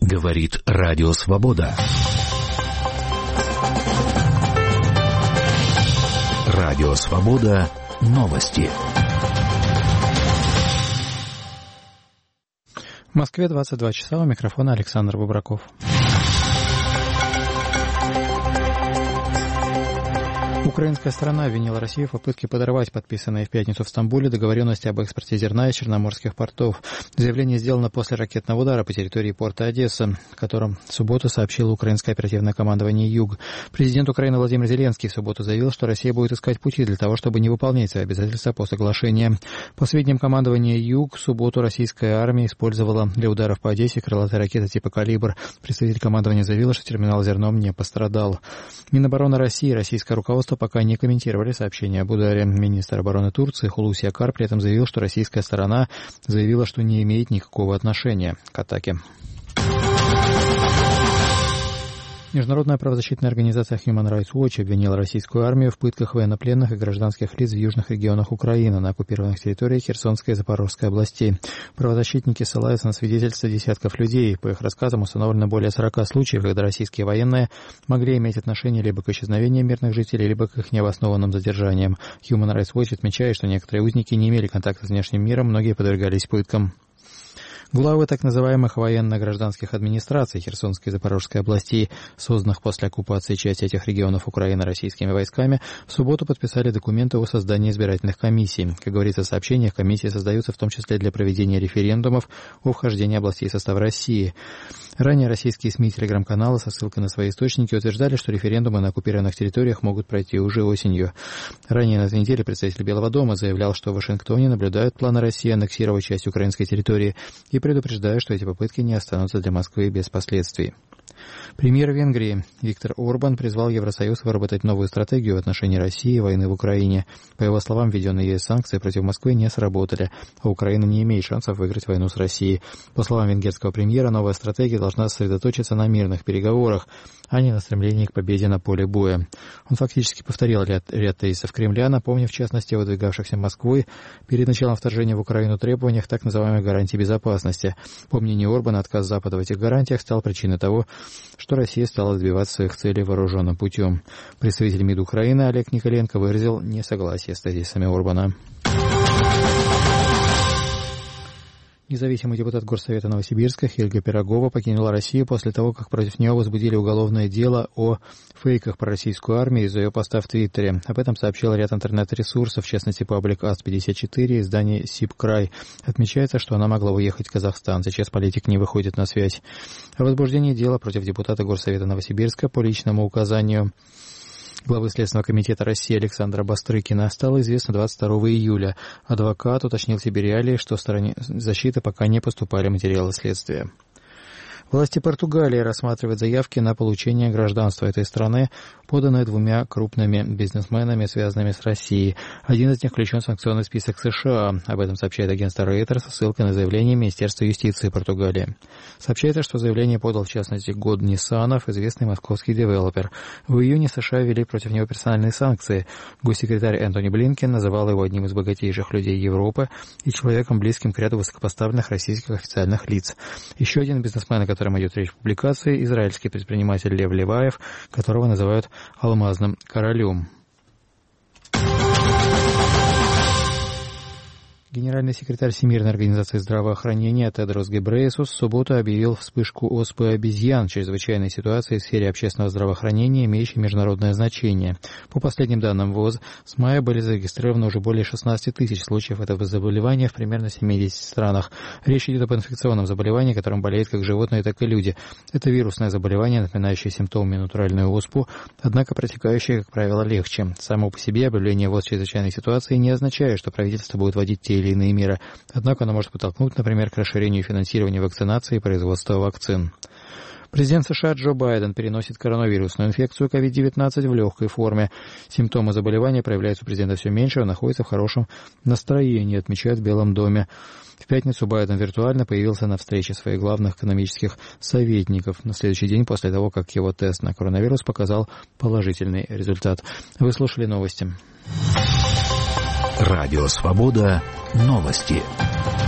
Говорит Радио Свобода. Радио Свобода. Новости. В Москве 22 часа. У микрофона Александр Бубраков. Украинская сторона обвинила Россию в попытке подорвать подписанные в пятницу в Стамбуле договоренности об экспорте зерна из черноморских портов. Заявление сделано после ракетного удара по территории порта Одесса, о котором в субботу сообщило украинское оперативное командование «Юг». Президент Украины Владимир Зеленский в субботу заявил, что Россия будет искать пути для того, чтобы не выполнять свои обязательства по соглашению. По сведениям командования «Юг», в субботу российская армия использовала для ударов по Одессе крылатые ракеты типа «Калибр». Представитель командования заявил, что терминал зерном не пострадал. Минобороны России и российское руководство пока не комментировали сообщение об ударе. Министр обороны Турции Хулуси Акар при этом заявил, что российская сторона заявила, что не имеет никакого отношения к атаке. Международная правозащитная организация Human Rights Watch обвинила российскую армию в пытках военнопленных и гражданских лиц в южных регионах Украины на оккупированных территориях Херсонской и Запорожской областей. Правозащитники ссылаются на свидетельства десятков людей. По их рассказам установлено более 40 случаев, когда российские военные могли иметь отношение либо к исчезновению мирных жителей, либо к их необоснованным задержаниям. Human Rights Watch отмечает, что некоторые узники не имели контакта с внешним миром, многие подвергались пыткам. Главы так называемых военно-гражданских администраций Херсонской и Запорожской областей, созданных после оккупации части этих регионов Украины российскими войсками, в субботу подписали документы о создании избирательных комиссий. Как говорится в сообщениях, комиссии создаются в том числе для проведения референдумов о вхождении областей в состав России. Ранее российские СМИ и телеграм-каналы со ссылкой на свои источники утверждали, что референдумы на оккупированных территориях могут пройти уже осенью. Ранее на этой неделе представитель Белого дома заявлял, что в Вашингтоне наблюдают планы России аннексировать часть украинской территории и предупреждают, что эти попытки не останутся для Москвы без последствий. Премьер Венгрии Виктор Орбан призвал Евросоюз выработать новую стратегию в отношении России и войны в Украине. По его словам, введенные ЕС санкции против Москвы не сработали, а Украина не имеет шансов выиграть войну с Россией. По словам венгерского премьера, новая стратегия должна сосредоточиться на мирных переговорах, а не на стремлении к победе на поле боя. Он фактически повторил ряд тезисов Кремля, напомнив в частности о выдвигавшихся Москвой перед началом вторжения в Украину требованиях так называемой гарантии безопасности. По мнению Орбана, отказ Запада в этих гарантиях стал причиной того, что Россия стала добиваться своих целей вооруженным путем. Представитель МИД Украины Олег Николенко выразил несогласие с тезисами Орбана. Независимый депутат Горсовета Новосибирска Хельга Пирогова покинула Россию после того, как против нее возбудили уголовное дело о фейках про российскую армию из-за ее поста в Твиттере. Об этом сообщил ряд интернет-ресурсов, в частности Public Ast-54, издание Сибкрай. Отмечается, что она могла уехать в Казахстан. Сейчас политик не выходит на связь. О возбуждении дела против депутата Горсовета Новосибирска по личному указанию главы Следственного комитета России Александра Бастрыкина стало известно 22 июля. Адвокат уточнил себе реалии, что в стороне защиты пока не поступали материалы следствия. Власти Португалии рассматривают заявки на получение гражданства этой страны, поданные двумя крупными бизнесменами, связанными с Россией. Один из них включен в санкционный список США. Об этом сообщает агентство Reuters со ссылкой на заявление Министерства юстиции Португалии. Сообщается, что заявление подал в частности Год Ниссанов, известный московский девелопер. В июне США ввели против него персональные санкции. Госсекретарь Энтони Блинкен называл его одним из богатейших людей Европы и человеком, близким к ряду высокопоставленных российских официальных лиц. Еще один бизнесмен, о котором идет речь в публикации, израильский предприниматель Лев Леваев, которого называют «алмазным королем». Генеральный секретарь Всемирной организации здравоохранения Тедрос Гебрейесус в субботу объявил вспышку оспы обезьян, чрезвычайной ситуации в сфере общественного здравоохранения, имеющей международное значение. По последним данным ВОЗ, с мая были зарегистрированы уже более 16 тысяч случаев этого заболевания в примерно 70 странах. Речь идет об инфекционном заболевании, которым болеют как животные, так и люди. Это вирусное заболевание, напоминающее симптомами натуральную оспу, однако протекающее, как правило, легче. Само по себе объявление ВОЗ чрезвычайной ситуации не означает, что правительство будет вводить те или иные меры. Однако оно может подтолкнуть, например, к расширению финансирования вакцинации и производства вакцин. Президент США Джо Байден переносит коронавирусную инфекцию COVID-19 в легкой форме. Симптомы заболевания проявляются у президента все меньше, он находится в хорошем настроении, отмечают в Белом доме. В пятницу Байден виртуально появился на встрече своих главных экономических советников на следующий день после того, как его тест на коронавирус показал положительный результат. Вы слушали новости. Радио Свобода. Новости.